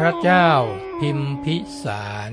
ระเจ้าพิมพิสาร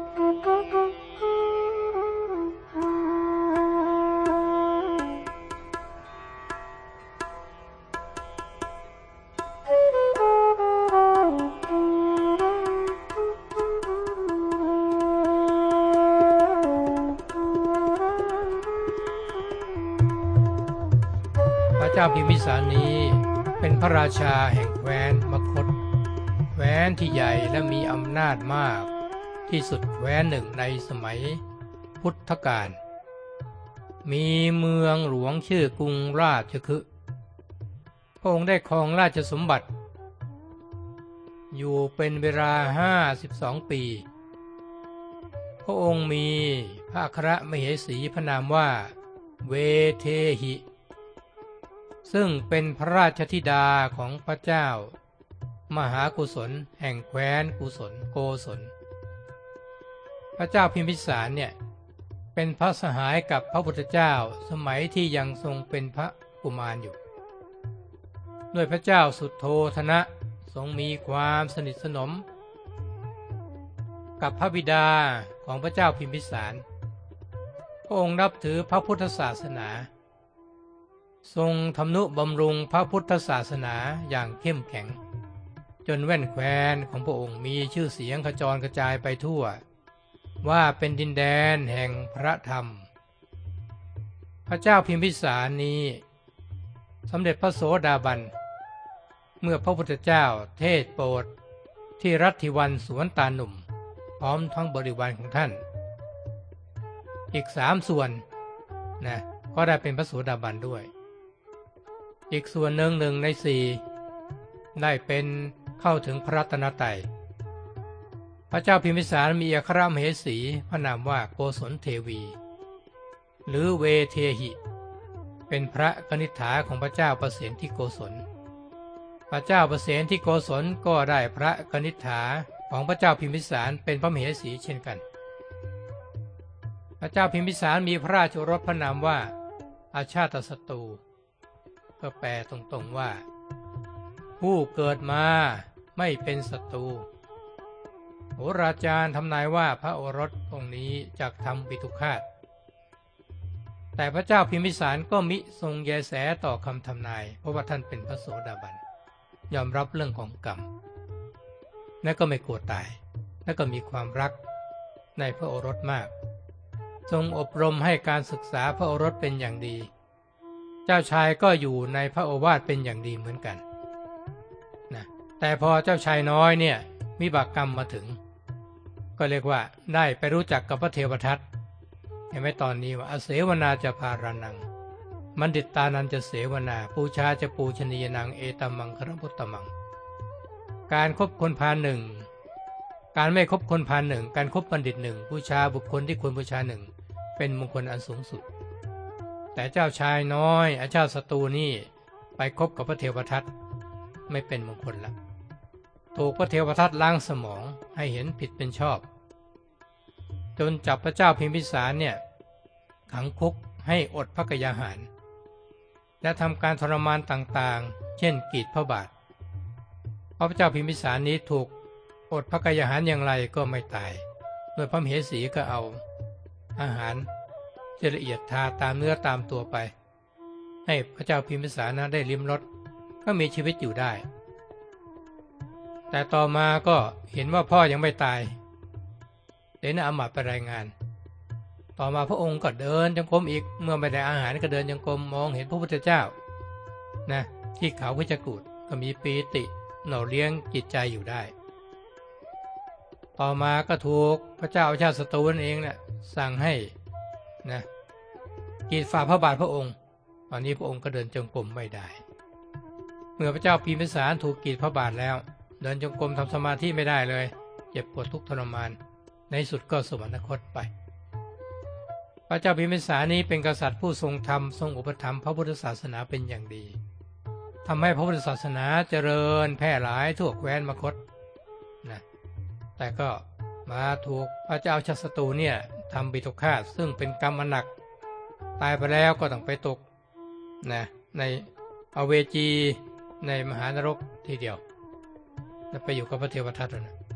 พระเจ้าพิมพิสารนี้เป็นพระราชาแห่งแคว้นมคธแคว้นที่ใหญ่และมีอำนาจมากที่สุดแคว้นหนึ่งในสมัยพุทธกาลมีเมืองหลวงชื่อกรุงราชคฤห์พระองค์ได้ครองราชสมบัติอยู่เป็นเวลา52 ปีพระองค์มีพระอัครมเหสีพระนามว่าเวเทหิซึ่งเป็นพระราชธิดาของพระเจ้ามหากุศลแห่งแคว้นกุศลโกศลพระเจ้าพิมพิสารเนี่ยเป็นพระสหายกับพระพุทธเจ้าสมัยที่ยังทรงเป็นพระกุมารอยู่ด้วยพระเจ้าสุโธทนะทรงมีความสนิทสนมกับพระบิดาของพระเจ้าพิมพิสารพระองค์นับถือพระพุทธศาสนาทรงทำนุบำรุงพระพุทธศาสนาอย่างเข้มแข็งจนแว่นแคว้นของพระองค์มีชื่อเสียงขจรกระจายไปทั่วว่าเป็นดินแดนแห่งพระธรรมพระเจ้าพิมพิสารนี้สำเร็จพระโสดาบันเมื่อพระพุทธเจ้าเทศโปรดที่รัตถิวันสวนตาลหนุ่มพร้อมทั้งบริวารของท่านอีก3 ส่วนนะก็ได้เป็นพระโสดาบันด้วยอีกส่วนหนึ่งใน 4ได้เป็นเข้าถึงพระรัตนตรัยพระเจ้าพิมพิสารมีอัครมเหสีพระนามว่าโกศลเทวีหรือเวเทหิเป็นพระกนิษฐาของพระเจ้าประเสนที่โกศลพระเจ้าประเสนที่โกศลก็ได้พระกนิษฐาของพระเจ้าพิมพิสารเป็นพระมเหสีเช่นกันพระเจ้าพิมพิสารมีพระราชโอรสพระนามว่าอาชาตศัตรูก็แปลตรงๆว่าผู้เกิดมาไม่เป็นศัตรูโหราจารย์ทำนายว่าพระโอรสองค์นี้จักทำปิตุฆาตแต่พระเจ้าพิมพิสารก็มิทรงแยแสต่อคำทำนายเพราะว่าท่านเป็นพระโสดาบันยอมรับเรื่องของกรรมและก็ไม่กลัวตายและก็มีความรักในพระโอรสมากทรงอบรมให้การศึกษาพระโอรสเป็นอย่างดีเจ้าชายก็อยู่ในพระโอวาทเป็นอย่างดีเหมือนกันนะแต่พอเจ้าชายน้อยเนี่ยวิบากกรรมมาถึงก็เรียกว่าได้ไปรู้จักกับพระเทวทัตเห็นไหมตอนนี้ว่าอเสวนาจะพารานังบัณฑิตานันจะเสวนาปูชาจะปูชนียนังเอตัมมังครพุตตมังการคบคนพาลหนึ่งการไม่คบคนพาลหนึ่งการคบบัณฑิตหนึ่งบูชาบุคคลที่ควรบูชาหนึ่งเป็นมงคลอันสูงสุดแต่เจ้าชายน้อยอาชาติศัตรูนี่ไปคบกับพระเทวทัตไม่เป็นมงคลละถูกพระเทวทัตล้างสมองให้เห็นผิดเป็นชอบจนจับพระเจ้าพิมพิสารเนี่ยขังคุกให้อดพระกยาหารและทำการทรมานต่างๆเช่นกรีดพระบาทเพราะพระเจ้าพิมพิสารนี้ถูกอดพระกยาหารอย่างไรก็ไม่ตายโดยพระมเหสีก็เอาอาหารที่ละเอียดทาตามเนื้อตามตัวไปให้พระเจ้าพิมพิสารได้ลิ้มรสก็มีชีวิตอยู่ได้แต่ต่อมาก็เห็นว่าพ่อยังไม่ตายเสนาอมาตย์ไปรายงานต่อมาพระองค์ก็เดินจงกรมอีกเมื่อไม่ได้อาหารก็เดินจงกรมมองเห็นพระพุทธเจ้านะที่เขาพิจกูฏก็มีปีติหน่อเลี้ยงจิตใจอยู่ได้ต่อมาก็ถูกพระเจ้าอาชาติศัตรูนั่นเองเนี่ยสั่งให้นะกีดฝ่าพระบาทพระองค์ตอนนี้พระองค์ก็เดินจงกรมไม่ได้เมื่อพระเจ้าพิมพิสารถูกกีดพระบาทแล้วเดินจงกรมทำสมาธิไม่ได้เลยเจ็บปวดทุกข์ทรมานในสุดก็สวรรคตไปพระเจ้าพิมพิสารนี้เป็นกษัตริย์ผู้ทรงธรรมทรงอุปถัมภ์พระพุทธศาสนาเป็นอย่างดีทำให้พระพุทธศาสนาเจริญแพร่หลายทั่วแคว้นมคธนะแต่ก็มาถูกพระเจ้าอาชาติศัตรูเนี่ยทำปิตุฆาตซึ่งเป็นกรรมอันหนักตายไปแล้วก็ต้องไปตกนะในอเวจีในมหานรกทีเดียวแล้วไปอยู่กับพระเทวทัตนะ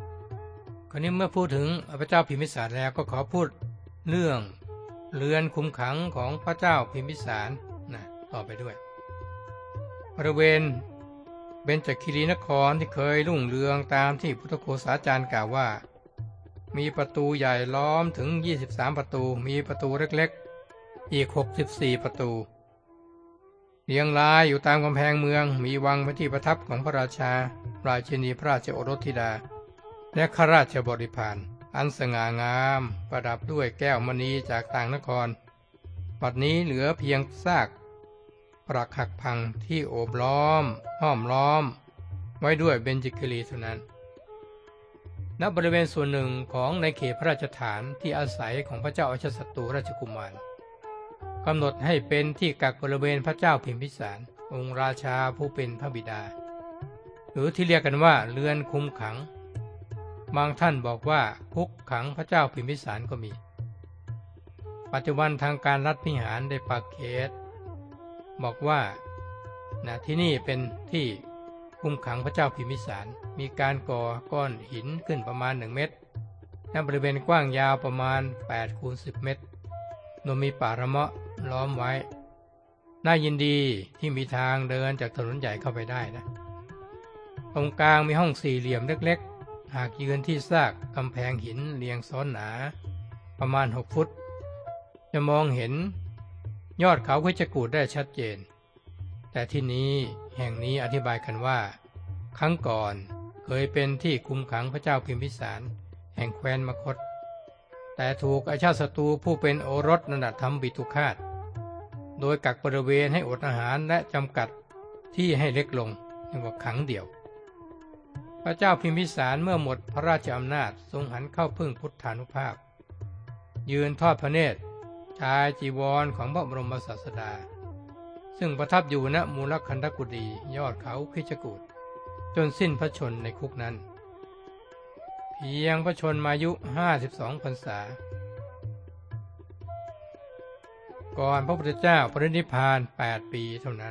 ราวนี้เมื่อพูดถึงพระเจ้าพิมพิสารแล้วก็ขอพูดเรื่องเรือนคุมขังของพระเจ้าพิมพิสารต่อไปด้วยบริเวณเบญจคีรีนครที่เคยรุ่งเรืองตามที่พุทธโฆษาจารย์กล่าวว่ามีประตูใหญ่ล้อมถึง23ประตูมีประตูเล็กๆอีก64ประตูเรียงรายอยู่ตามกำแพงเมืองมีวังเป็นที่ประทับของพระราชาราชินีพระราชโอรสธิดาและข้าราชบริพารอันสง่างามประดับด้วยแก้วมณีจากต่างนครบัดนี้เหลือเพียงซากปรักหักพังที่โอบล้อมห้อมล้อมไว้ด้วยเบญจคีรีเท่านั้นณบริเวณส่วนหนึ่งของในเขตพระราชฐานที่อาศัยของพระเจ้าอาชาศัตรูราชกุมารกำหนดให้เป็นที่กักบริเวณพระเจ้าพิมพิสารองค์ราชาผู้เป็นพระบิดาหรือที่เรียกกันว่าเรือนคุมขังบางท่านบอกว่าคุกขังพระเจ้าพิมพิสารก็มีปัจจุบันทางการรัฐพิหารได้ปักเขตบอกว่าที่นี่เป็นที่คุมขังพระเจ้าพิมพิสารมีการก่อก้อนหินขึ้นประมาณ1เมตรและบริเวณกว้างยาวประมาณ8 คูณ 10 เมตรโดยมีป่าระเมาะล้อมไว้น่ายินดีที่มีทางเดินจากถนนใหญ่เข้าไปได้นะตรงกลางมีห้องสี่เหลี่ยมเล็กๆหากยืนที่ซากกำแพงหินเรียงซ้อนหนาประมาณ6 ฟุตจะมองเห็นยอดเขาคิชกูฏได้ชัดเจนแต่ที่นี้แห่งนี้อธิบายกันว่าครั้งก่อนเคยเป็นที่คุมขังพระเจ้าพิมพิสารแห่งแคว้นมคธแต่ถูกอาชาติศัตรูผู้เป็นโอรสนั้นทำบิทุฆาตโดยกักบริเวณให้อดอาหารและจำกัดที่ให้เล็กลงเรียกว่าขังเดี่ยวพระเจ้าพิมพิสารเมื่อหมดพระราชอำนาจทรงหันเข้าพึ่งพุทธานุภาพยืนทอดพระเนตรชายจีวรของพระบรมศาสดาซึ่งประทับอยู่ณมูลคันธกุฎียอดเขาคิชกูฏจนสิ้นพระชนในคุกนั้นเพียงพระชนมายุ52 พรรษาก่อนพระพุทธเจ้าปรินิพพาน8 ปีเท่านั้น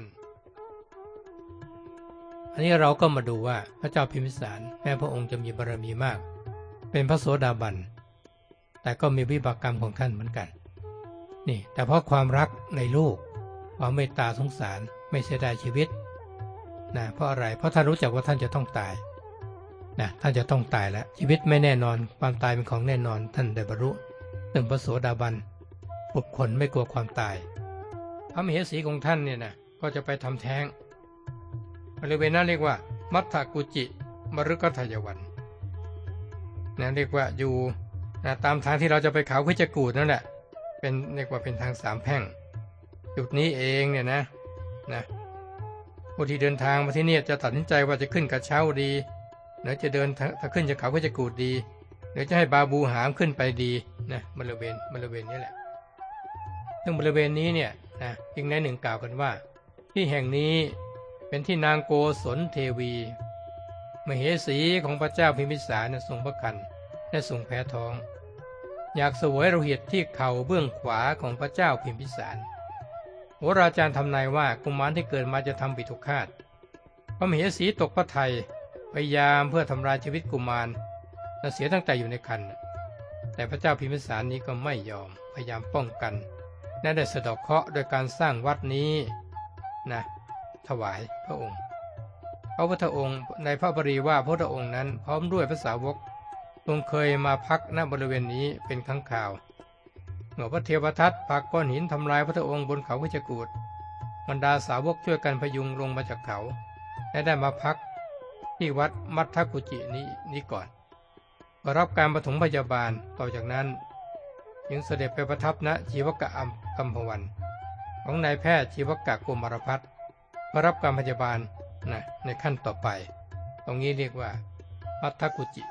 อันนี้เราก็มาดูว่าพระเจ้าพิมพิสารแม้พระองค์จะมีบารมีมากเป็นพระโสดาบันแต่ก็มีวิบากกรรมของท่านเหมือนกันนี่แต่เพราะความรักในลูกความเมตตาสงสารไม่เสียดายชีวิตเพราะอะไรเพราะท่านรู้จักว่าท่านจะต้องตายท่านจะต้องตายแล้วชีวิตไม่แน่นอนความตายเป็นของแน่นอนท่านได้บรรลุถึงพระโสดาบันบุคคลไม่กลัวความตายพระมเหสีของท่านเนี่ยก็จะไปทำแท้งบริเวณนั้นเรียกว่ามัทธกุจิมฤคทายวันเรียกว่าอยู่ตามทางที่เราจะไปเขาคิชกูฏนั่นแหละเป็นเรียกว่าเป็นทาง3 แพร่งจุดนี้เองเนี่ยนะผู้ที่เดินทางมาที่นี่จะตัดสินใจว่าจะขึ้นกระเช้าดีหรือจะเดินถ้าขึ้นจากเขาคิชกูฏดีหรือจะให้บาบูหามขึ้นไปดีบริเวณนี้แหละซึ่งบริเวณนี้เนี่ยจึงในหนึ่งกล่าวกันว่าที่แห่งนี้เป็นที่นางโกศลเทวีมเหสีของพระเจ้าพิมพิสารทรงพระครรภ์และทรงแพ้ท้องอยากเสวยโลหิตที่เข่าเบื้องขวาของพระเจ้าพิมพิสารโหราจารย์ทำนายว่ากุมารที่เกิดมาจะทำบิทุฆาตพระมเหสีตกพระทัยพยายามเพื่อทำลายชีวิตกุมารและเสียตั้งแต่อยู่ในครรภ์แต่พระเจ้าพิมพิสารนี้ก็ไม่ยอมพยายามป้องกันและได้สะเดาะเคราะห์โดยการสร้างวัดนี้ถวายพระองค์พระพุทธองค์ในพระบรีว่าพระองค์นั้นพร้อมด้วยพระสาวกทรงเคยมาพักณบริเวณนี้เป็นครั้งคราวเมื่อพระเทวทัตผลักก้อนหินทำลายพระองค์บนเขาคิชกูฏบรรดาสาวกช่วยกันพยุงลงมาจากเขาและได้มาพักที่วัดมัทธกุจินี้ก่อนรับการปฐมพยาบาลต่อจากนั้นจึงเสด็จไปประทับณชีวกะอัมพวันของนายแพทย์ชีวกะโกมารพัฒน์เพื่อรับการพยาบาลในขั้นต่อไปตรงนี้เรียกว่ามัทธกุจิ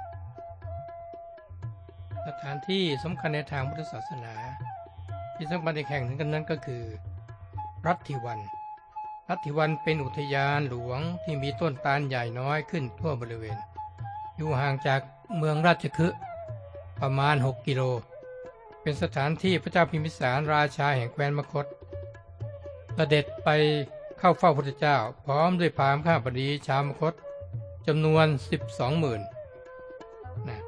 สถานที่สำคัญในทางพุทธศาสนาที่สำคัญในแห่งหนึ่งกันนั้นก็คือรัตถิวันเป็นอุทยานหลวงที่มีต้นตาลใหญ่น้อยขึ้นทั่วบริเวณอยู่ห่างจากเมืองราชคฤห์ประมาณ6 กิโลเป็นสถานที่พระเจ้าพิมพิสารราชาแห่งแคว้นมคธเสด็จไปเข้าเฝ้าพระพุทธเจ้าพร้อมด้วยพราหมณ์ข้าบดีชาวมคธจำนวน 12,000,000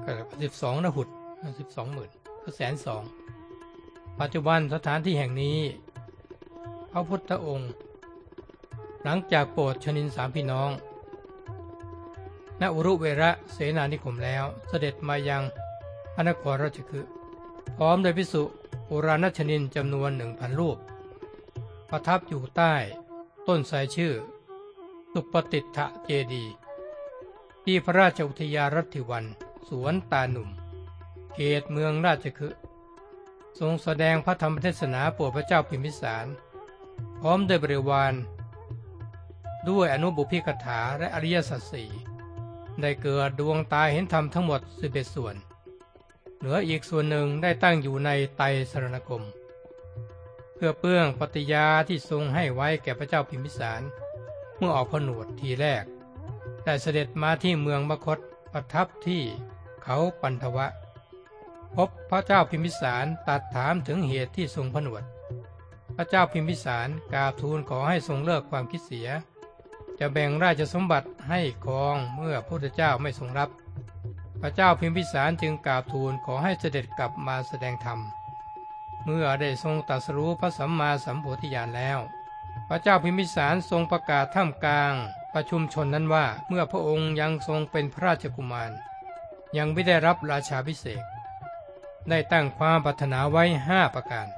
12นหุต12,000ก็120,000ปัจจุบันสถานที่แห่งนี้พระพุทธองค์หลังจากโปรดชนิน3พี่น้องณอุรุเวระเสนานิคมแล้วเสด็จมายังพระนครราชคฤห์พร้อมโดยภิกษุปุราณชนินจำนวน 1,000 รูปประทับอยู่ใต้ต้นไทรชื่อสุปฏิฏฐเจดีย์ที่พระราชอุทยานรัตถิวันสวนตาหนุ่มเขตเมืองราชคฤห์ทรงแสดงพระธรรมเทศนาโปรดพระเจ้าพิมพิสารพร้อมด้วยบริวารด้วยอนุบุพพิกถาและอริยสัจสี่ได้เกิดดวงตาเห็นธรรมทั้งหมด11ส่วนเหลืออีกส่วนหนึ่งได้ตั้งอยู่ในไตรสรณคมเพื่อเปื้องปฏิญาที่ทรงให้ไว้แก่พระเจ้าพิมพิสารเมื่อออกผนวดทีแรกได้เสด็จมาที่เมืองมคธประทับที่เขาปันทวะพบพระเจ้าพิมพิสารตรัสถามถึงเหตุที่ทรงผนวดพระเจ้าพิมพิสารกราบทูลขอให้ทรงเลิกความคิดเสียจะแบ่งราชสมบัติให้ครองเมื่อพระพุทธเจ้าไม่ทรงรับพระเจ้าพิมพิสารจึงกราบทูลขอให้เสด็จกลับมาแสดงธรรมเมื่อได้ทรงตรัสรู้พระสัมมาสัมโพธิญาณแล้วพระเจ้าพิมพิสารทรงประกาศท่ามกลางประชุมชนนั้นว่าเมื่อพระองค์ยังทรงเป็นพระราชกุมารยังไม่ได้รับราชาภิเษกได้ตั้งความปรารถนาไว้5ประการ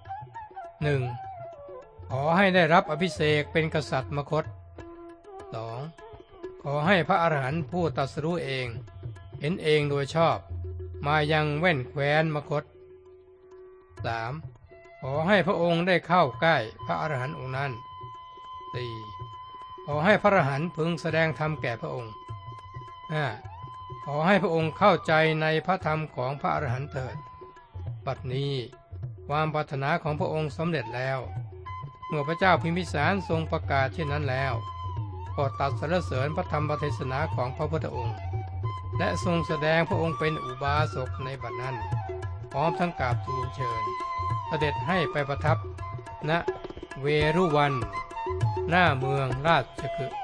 1. ขอให้ได้รับอภิเษกเป็นกษัตริย์มคธ 2. ขอให้พระอรหันต์ผู้ตรัสรู้เองเห็นเองโดยชอบมายังแว่นแคว้นมคธ 3. ขอให้พระองค์ได้เข้าใกล้พระอรหันต์องค์นั้น 4. ขอให้พระอรหันต์พึงแสดงธรรมแก่พระองค์ 5. ขอให้พระองค์เข้าใจในพระธรรมของพระอรหันต์เถิดบัดนี้ความปรารถนาของพระองค์สำเร็จแล้วเมื่อพระเจ้าพิมพิสารทรงประกาศเช่นนั้นแล้วก็ตรัสสรรเสริญพระธรรมเทศนาของพระพุทธองค์และทรงแสดงพระองค์เป็นอุบาสกในบัดนั้นพร้อมทั้งกราบทูลเชิญเสด็จให้ไปประทับณเวรุวันหน้าเมืองราชคฤห์